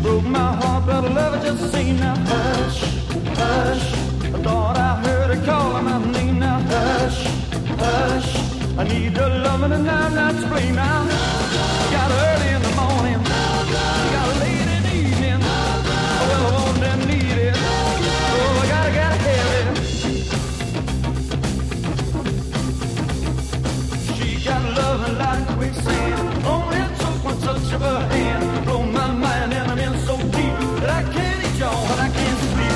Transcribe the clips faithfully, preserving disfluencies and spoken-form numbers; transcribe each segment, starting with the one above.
broke my heart, but love just sing now. Hush, hush, I thought I heard her calling my name now. Hush, hush, I need your loving and I'm not to blame now. Got early in the morning, got late in the evening. Well, I want and need it, oh, I gotta, gotta have it. She got loving like quicksand, only took one touch of her hand. Blow my mind and I'm in so deep that I can't eat y'all, but I can't sleep.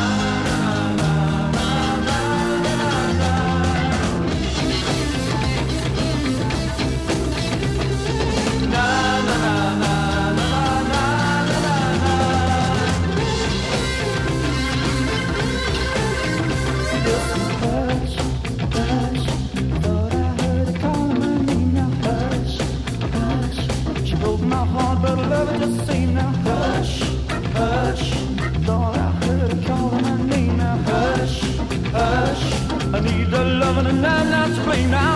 But love it just say now, hush, hush. Thought I heard her calling my name now, hush, hush. I need the loving and I'm not to blame now.